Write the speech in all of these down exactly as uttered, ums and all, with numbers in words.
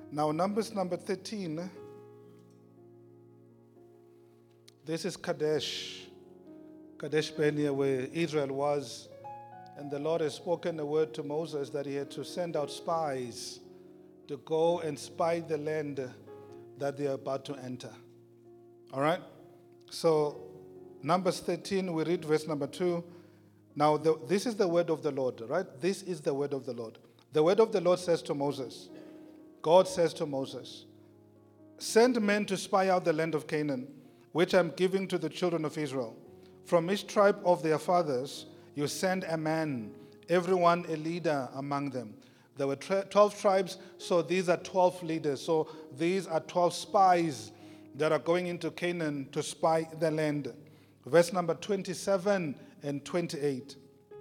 Now, Numbers number thirteen. This is Kadesh. Kadesh Barnea, where Israel was. And the Lord has spoken a word to Moses that he had to send out spies to go and spy the land that they are about to enter. All right? So, Numbers thirteen, we read verse number two. Now, the, this is the word of the Lord, right? This is the word of the Lord. The word of the Lord says to Moses, God says to Moses, send men to spy out the land of Canaan, which I'm giving to the children of Israel. From each tribe of their fathers, you send a man, everyone a leader among them. There were twelve tribes, so these are twelve leaders. So these are twelve spies that are going into Canaan to spy the land. Verse number twenty-seven and twenty-eight.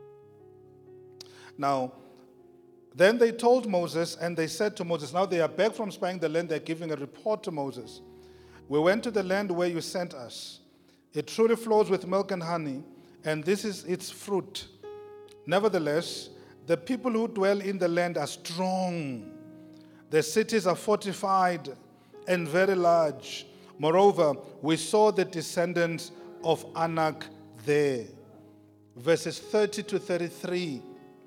Now, then they told Moses, and they said to Moses, now they are back from spying the land, they're giving a report to Moses. We went to the land where you sent us. It truly flows with milk and honey, and this is its fruit. Nevertheless, the people who dwell in the land are strong. The cities are fortified and very large. Moreover, we saw the descendants of Anak there. Verses thirty to thirty-three.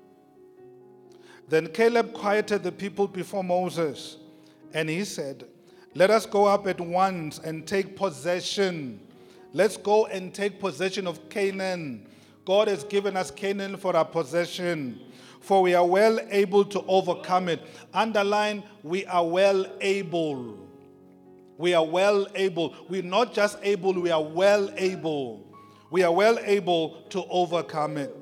Then Caleb quieted the people before Moses, and he said, let us go up at once and take possession. Let's go and take possession of Canaan. God has given us Canaan for our possession, for we are well able to overcome it. Underline, we are well able. We are well able. We're not just able, we are well able. We are well able to overcome it.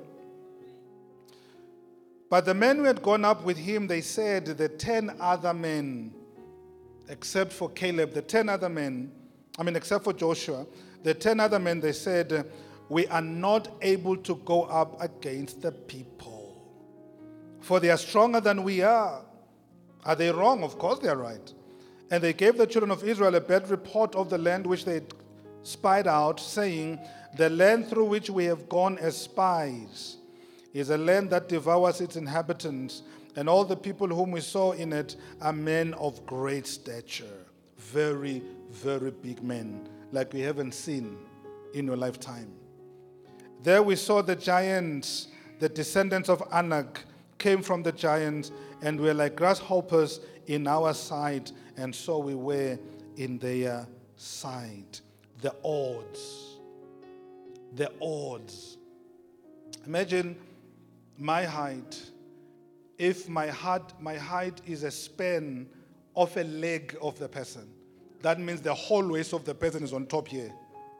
But the men who had gone up with him, they said, the ten other men, except for Caleb, the ten other men, I mean, except for Joshua, the ten other men, they said, we are not able to go up against the people, for they are stronger than we are. Are they wrong? Of course they are right. And they gave the children of Israel a bad report of the land which they had spied out, saying, the land through which we have gone as spies is a land that devours its inhabitants, and all the people whom we saw in it are men of great stature. Very, very big men, like we haven't seen in your lifetime. There we saw the giants, the descendants of Anak came from the giants, and were like grasshoppers in our sight, and so we were in their sight. The odds. The odds. Imagine my height. If my height, my height is a span of a leg of the person, that means the whole waist of the person is on top here.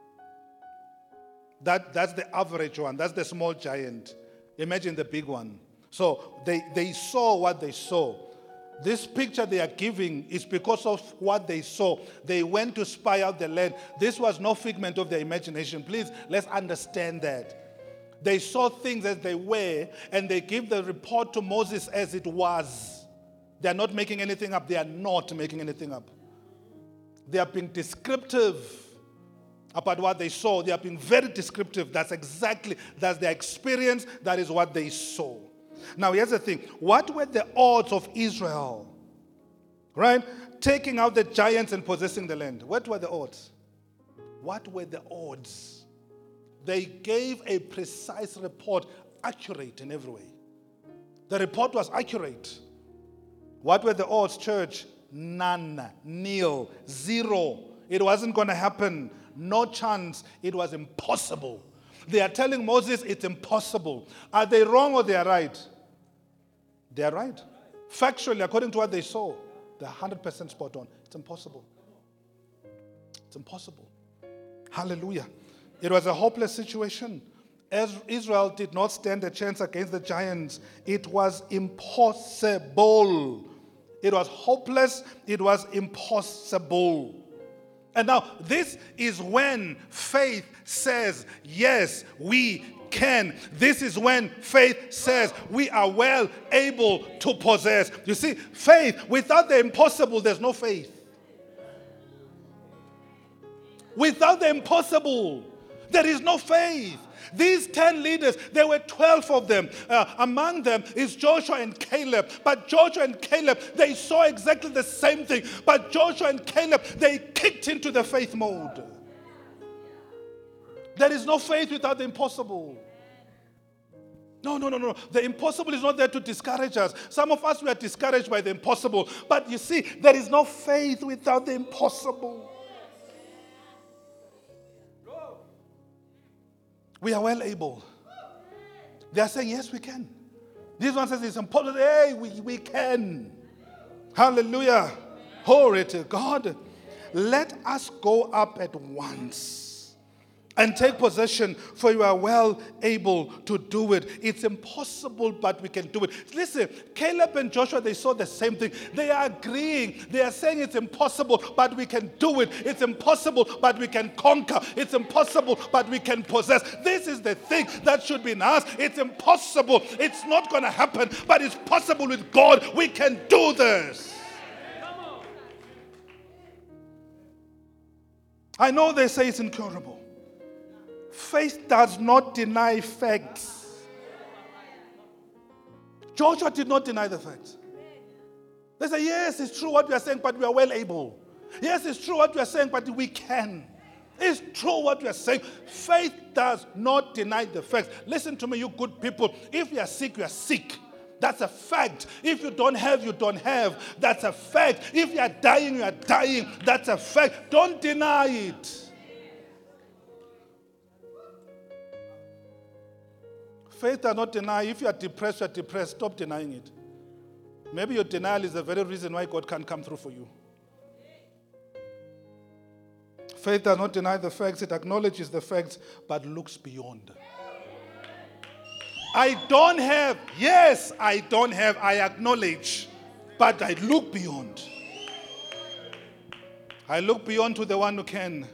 That, that's the average one. That's the small giant. Imagine the big one. So they, they saw what they saw. This picture they are giving is because of what they saw. They went to spy out the land. This was no figment of their imagination. Please, let's understand that. They saw things as they were, and they give the report to Moses as it was. They are not making anything up. They are not making anything up. They are being descriptive about what they saw. They are being very descriptive. That's exactly, that's their experience. That is what they saw. Now, here's the thing. What were the odds of Israel, right, taking out the giants and possessing the land? What were the odds? What were the odds? They gave a precise report, accurate in every way. The report was accurate. What were the odds, church? None, nil, zero. It wasn't going to happen. No chance. It was impossible. They are telling Moses it's impossible. Are they wrong or they are right? They are right. Factually, according to what they saw, they're one hundred percent spot on. It's impossible. It's impossible. Hallelujah. It was a hopeless situation. As Israel did not stand a chance against the giants, it was impossible. It was hopeless. It was impossible. And now, this is when faith says, yes, we can. This is when faith says we are well able to possess. You see, faith, without the impossible, there's no faith. Without the impossible, there is no faith. These ten leaders, there were twelve of them. Uh, among them is Joshua and Caleb. But Joshua and Caleb, they saw exactly the same thing. But Joshua and Caleb, they kicked into the faith mode. There is no faith without the impossible. No, no, no, no. The impossible is not there to discourage us. Some of us, we are discouraged by the impossible. But you see, there is no faith without the impossible. We are well able. They are saying, yes, we can. This one says it's impossible. Hey, we, we can. Hallelujah. Glory to God. Let us go up at once and take possession, for you are well able to do it. It's impossible, but we can do it. Listen, Caleb and Joshua, they saw the same thing. They are agreeing. They are saying it's impossible, but we can do it. It's impossible, but we can conquer. It's impossible, but we can possess. This is the thing that should be in us. It's impossible. It's not going to happen, but it's possible with God. We can do this. I know they say it's incurable. Faith does not deny facts. Joshua did not deny the facts. They say, yes, it's true what we are saying, but we are well able. Yes, it's true what we are saying, but we can. It's true what we are saying. Faith does not deny the facts. Listen to me, you good people. If you are sick, you are sick. That's a fact. If you don't have, you don't have. That's a fact. If you are dying, you are dying. That's a fact. Don't deny it. Faith does not deny. If you are depressed, you are depressed. Stop denying it. Maybe your denial is the very reason why God can't come through for you. Faith does not deny the facts. It acknowledges the facts, but looks beyond. I don't have. Yes, I don't have. I acknowledge, but I look beyond. I look beyond to the one who can.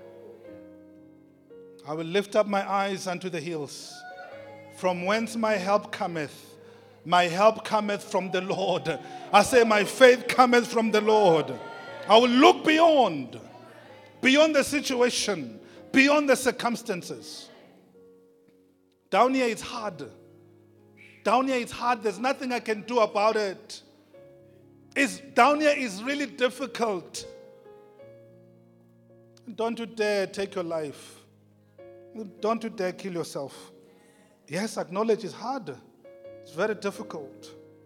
I will lift up my eyes unto the hills, from whence my help cometh. My help cometh from the Lord. I say my faith cometh from the Lord. I will look beyond. Beyond the situation. Beyond the circumstances. Down here it's hard. Down here it's hard. There's nothing I can do about it. It's, down here is really difficult. Don't you dare take your life. Don't you dare kill yourself. Yes, acknowledge it's hard. It's very difficult.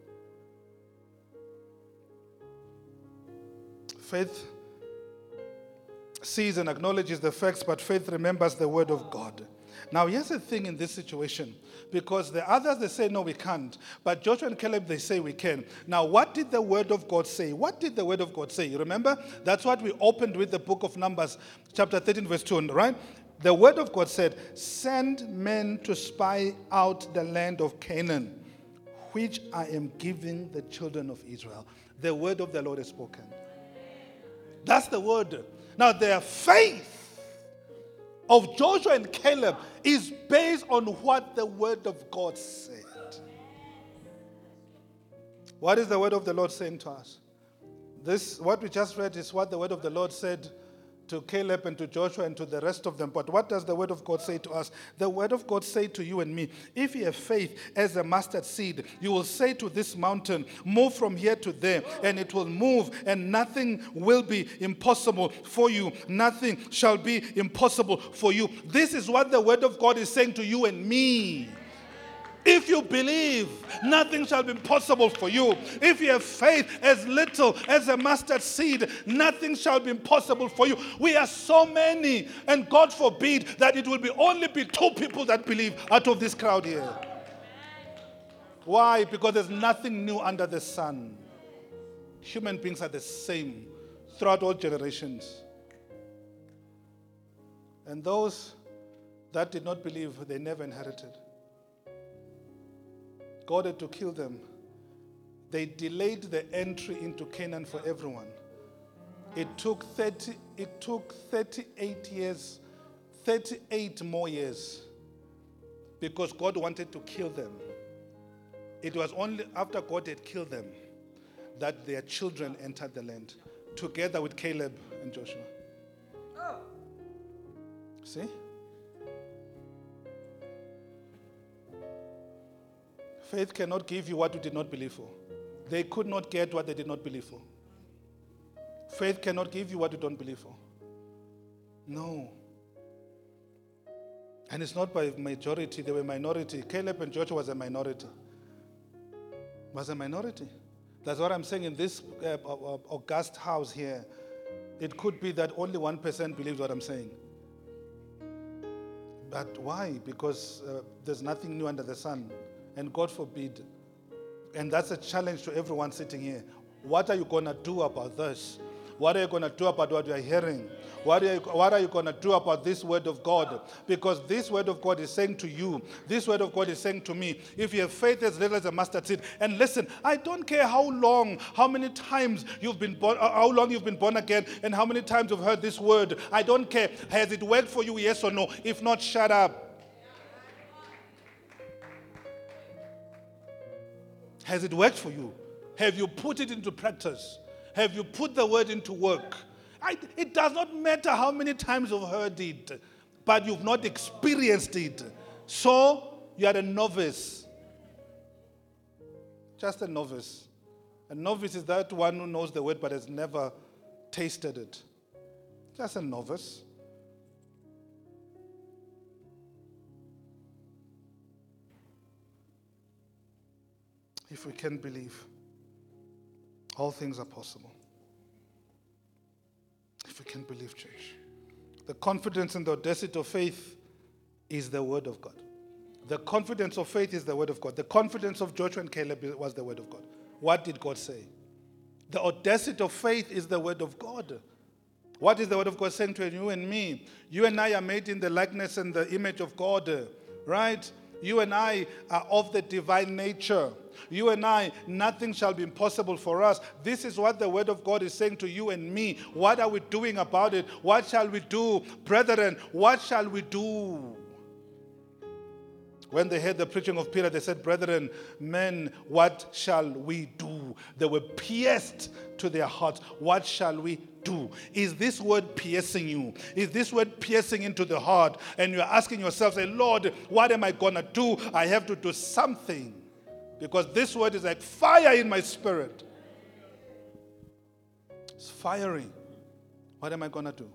Faith sees and acknowledges the facts, but faith remembers the word of God. Now, here's the thing in this situation, because the others, they say, no, we can't. But Joshua and Caleb, they say we can. Now, what did the word of God say? What did the word of God say? You remember? That's what we opened with the book of Numbers, chapter thirteen, verse two, right? The word of God said, send men to spy out the land of Canaan, which I am giving the children of Israel. The word of the Lord is spoken. That's the word. Now, their faith of Joshua and Caleb is based on what the word of God said. What is the word of the Lord saying to us? This, what we just read, is what the word of the Lord said to Caleb and to Joshua and to the rest of them. But what does the word of God say to us? The word of God say to you and me, if you have faith as a mustard seed, you will say to this mountain, move from here to there, and it will move, and nothing will be impossible for you. Nothing shall be impossible for you. This is what the word of God is saying to you and me. If you believe, nothing shall be impossible for you. If you have faith as little as a mustard seed, nothing shall be impossible for you. We are so many, and God forbid that it will be only be two people that believe out of this crowd here. Why? Because there's nothing new under the sun. Human beings are the same throughout all generations. And those that did not believe, they never inherited. God had to kill them. They delayed the entry into Canaan for everyone. It took thirty, it took thirty-eight years, thirty-eight more years, because God wanted to kill them. It was only after God had killed them that their children entered the land, together with Caleb and Joshua. See? Faith cannot give you what you did not believe for. They could not get what they did not believe for. Faith cannot give you what you don't believe for. No. And it's not by majority, they were minority. Caleb and Joshua was a minority. Was a minority. That's what I'm saying in this uh, august house here. It could be that only one percent believes what I'm saying. But why? Because uh, there's nothing new under the sun. And God forbid. And that's a challenge to everyone sitting here. What are you going to do about this? What are you going to do about what you are hearing? What are you, what are you going to do about this word of God? Because this word of God is saying to you, this word of God is saying to me, if you have faith as little as a mustard seed, and listen, I don't care how long, how many times you've been born, how long you've been born again, and how many times you've heard this word. I don't care. Has it worked for you, yes or no? If not, shut up. Has it worked for you? Have you put it into practice? Have you put the word into work? I, it does not matter how many times you've heard it, but you've not experienced it. So, you are a novice. Just a novice. A novice is that one who knows the word but has never tasted it. Just a novice. If we can believe, all things are possible. If we can believe, church. The confidence and the audacity of faith is the word of God. The confidence of faith is the word of God. The confidence of Joshua and Caleb was the word of God. What did God say? The audacity of faith is the word of God. What is the word of God saying to you and me? You and I are made in the likeness and the image of God, right? You and I are of the divine nature. You and I, nothing shall be impossible for us. This is what the word of God is saying to you and me. What are we doing about it? What shall we do? Brethren, what shall we do? When they heard the preaching of Peter, they said, brethren, men, what shall we do? They were pierced to their hearts. What shall we do? Is this word piercing you? Is this word piercing into the heart? And you're asking yourself, say, Lord, what am I going to do? I have to do something. Because this word is like fire in my spirit. It's fiery. What am I going to do?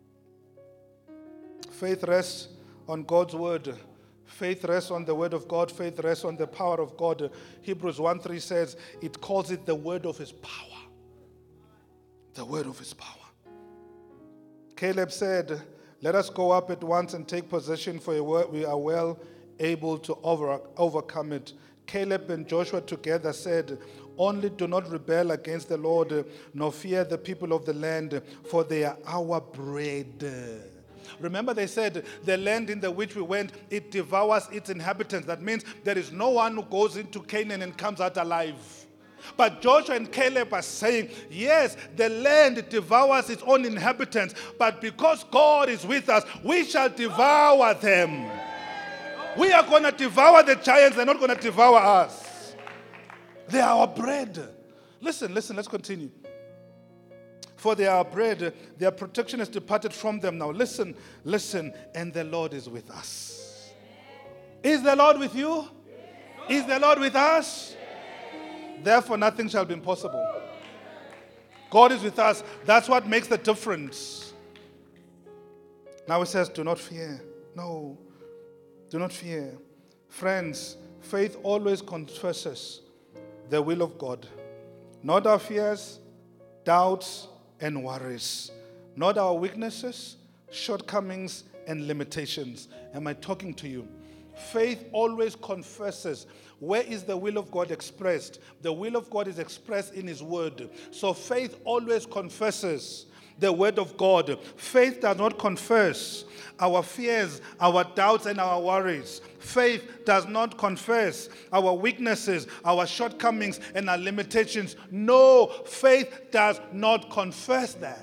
Faith rests on God's word. Faith rests on the word of God. Faith rests on the power of God. Hebrews one three says, it calls it the word of his power. The word of his power. Caleb said, let us go up at once and take possession, for we are well able to over, overcome it. Caleb and Joshua together said, only do not rebel against the Lord, nor fear the people of the land, for they are our bread. Remember they said, the land in the which we went, it devours its inhabitants. That means there is no one who goes into Canaan and comes out alive. But Joshua and Caleb are saying, yes, the land devours its own inhabitants, but because God is with us, we shall devour them. We are going to devour the giants. They're not going to devour us. They are our bread. Listen, listen, let's continue. For they are our bread. Their protection has departed from them now. Listen, listen. And the Lord is with us. Is the Lord with you? Is the Lord with us? Therefore, nothing shall be impossible. God is with us. That's what makes the difference. Now it says, do not fear. No. Do not fear. Friends, faith always confesses the will of God. Not our fears, doubts, and worries. Not our weaknesses, shortcomings, and limitations. Am I talking to you? Faith always confesses. Where is the will of God expressed? The will of God is expressed in his word. So faith always confesses the word of God. Faith does not confess our fears, our doubts, and our worries. Faith does not confess our weaknesses, our shortcomings, and our limitations. No, faith does not confess that.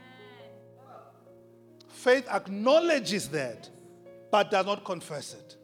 Faith acknowledges that, but does not confess it.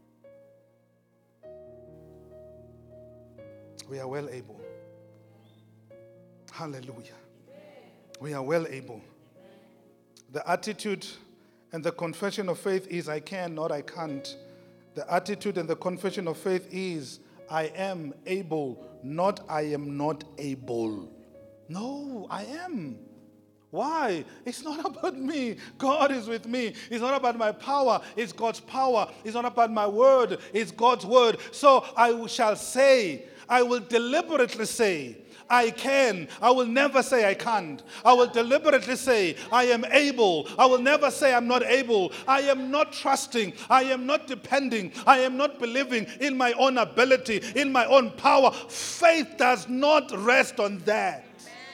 We are well able. Hallelujah. We are well able. The attitude and the confession of faith is I can, not I can't. The attitude and the confession of faith is I am able, not I am not able. No, I am. Why? It's not about me. God is with me. It's not about my power. It's God's power. It's not about my word. It's God's word. So I shall say, I will deliberately say, I can. I will never say I can't. I will deliberately say I am able. I will never say I'm not able. I am not trusting. I am not depending. I am not believing in my own ability, in my own power. Faith does not rest on that.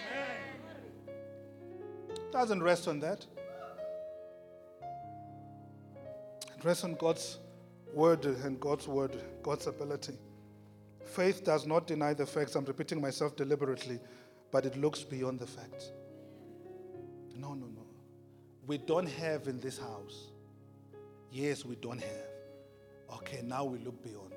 Doesn't rest on that. It rests on God's word and God's word, God's ability. Faith does not deny the facts. I'm repeating myself deliberately, but it looks beyond the facts. No, no, no. We don't have in this house. Yes, we don't have. Okay, now we look beyond.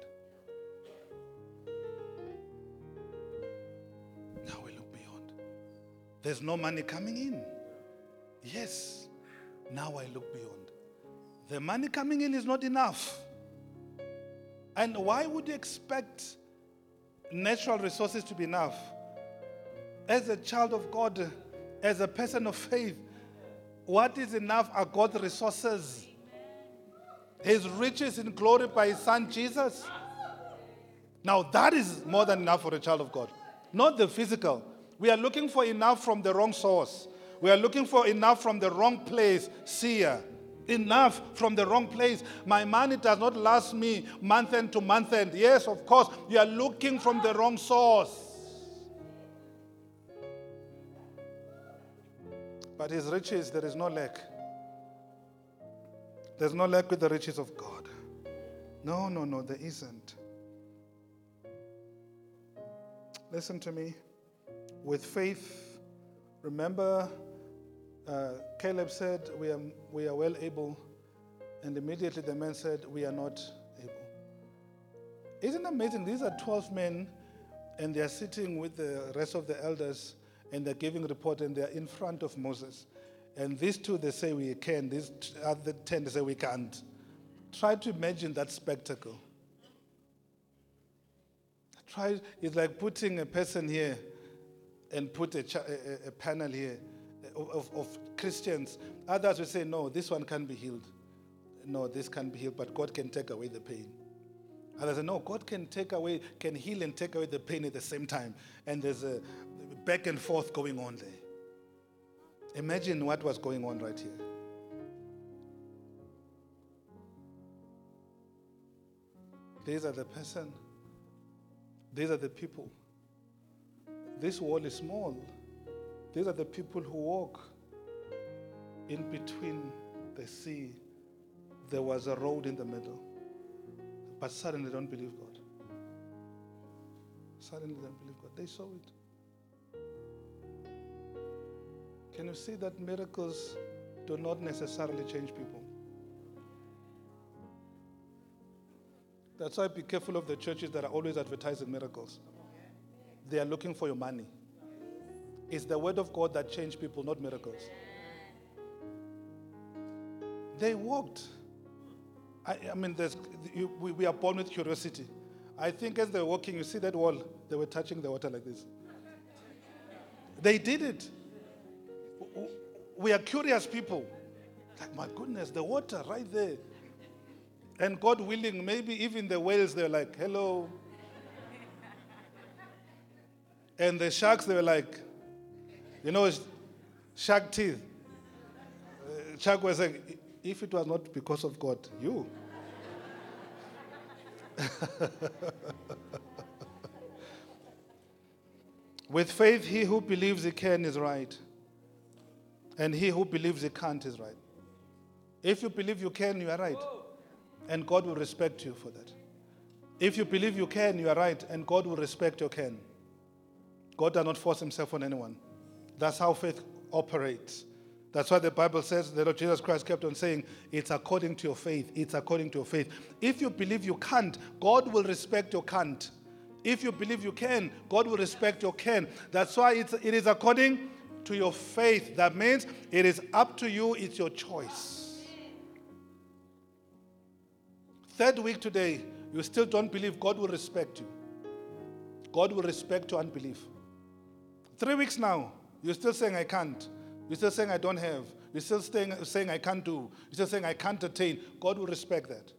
Now we look beyond. There's no money coming in. Yes, now I look beyond. The money coming in is not enough. And why would you expect natural resources to be enough? As a child of God, as a person of faith, what is enough are God's resources. His riches in glory by His Son Jesus. Now that is more than enough for a child of God. Not the physical. We are looking for enough from the wrong source. We are looking for enough from the wrong place, seer. Enough from the wrong place. My money does not last me month end to month end. Yes, of course, you are looking from the wrong source. But His riches, there is no lack. There's no lack with the riches of God. No, no, no, there isn't. Listen to me. With faith, remember, Uh, Caleb said, we are, we are well able. And immediately the man said, we are not able. Isn't it amazing? These are twelve men, and they are sitting with the rest of the elders, and they're giving report, and they're in front of Moses. And these two, they say we can. These other ten, they say we can't. Try to imagine that spectacle. Try, it's like putting a person here and put a, a, a panel here. Of, of Christians. Others will say, no, this one can't be healed. No, this can't be healed, but God can take away the pain. Others say, no, God can take away, can heal and take away the pain at the same time. And there's a back and forth going on there. Imagine what was going on right here. These are the person. These are the people. This wall is small. These are the people who walk in between the sea. There was a road in the middle. But suddenly they don't believe God. Suddenly they don't believe God. They saw it. Can you see that miracles do not necessarily change people? That's why be careful of the churches that are always advertising miracles. They are looking for your money. It's the word of God that changed people, not miracles. They walked. I, I mean, there's, you, we, we are born with curiosity. I think as they were walking, you see that wall, they were touching the water like this. They did it. We are curious people. Like, my goodness, the water right there. And God willing, maybe even the whales, they're like, hello. And the sharks, they were like, you know, shark teeth. Uh, shark was like, if it was not because of God, you. With faith, he who believes he can is right. And he who believes he can't is right. If you believe you can, you are right. And God will respect you for that. If you believe you can, you are right. And God will respect your can. God does not force himself on anyone. That's how faith operates. That's why the Bible says, the Lord Jesus Christ kept on saying, it's according to your faith. It's according to your faith. If you believe you can't, God will respect your can't. If you believe you can, God will respect your can. That's why it's, it is according to your faith. That means it is up to you. It's your choice. Third week today, you still don't believe God will respect you. God will respect your unbelief. Three weeks now, you're still saying I can't. You're still saying I don't have. You're still saying, saying I can't do. You're still saying I can't attain. God will respect that.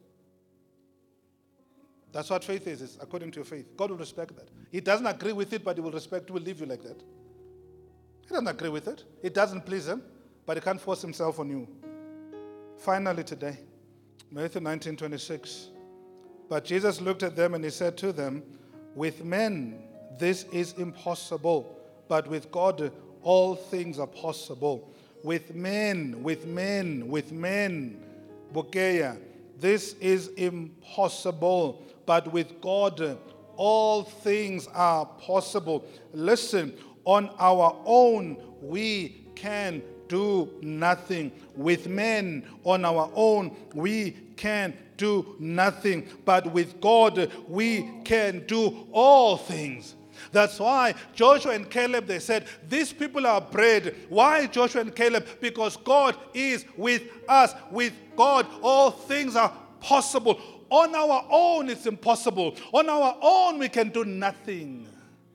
That's what faith is, is according to your faith. God will respect that. He doesn't agree with it, but he will respect, will leave you like that. He doesn't agree with it. It doesn't please him, but he can't force himself on you. Finally today, Matthew nineteen twenty-six. But Jesus looked at them and he said to them, with men this is impossible, but with God all things are possible. With men, with men, with men, Bokeya, this is impossible, but with God all things are possible. Listen, on our own we can do nothing. With men, on our own we can do nothing, but with God we can do all things. That's why Joshua and Caleb, they said, these people are bred. Why Joshua and Caleb? Because God is with us. With God, all things are possible. On our own, it's impossible. On our own, we can do nothing.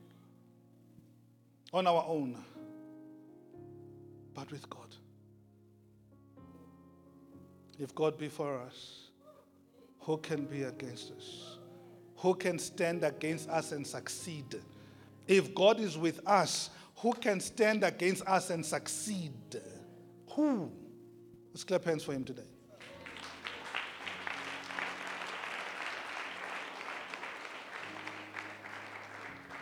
On our own. But with God. If God be for us, who can be against us? Who can stand against us and succeed? If God is with us, who can stand against us and succeed? Who? Let's clap hands for him today.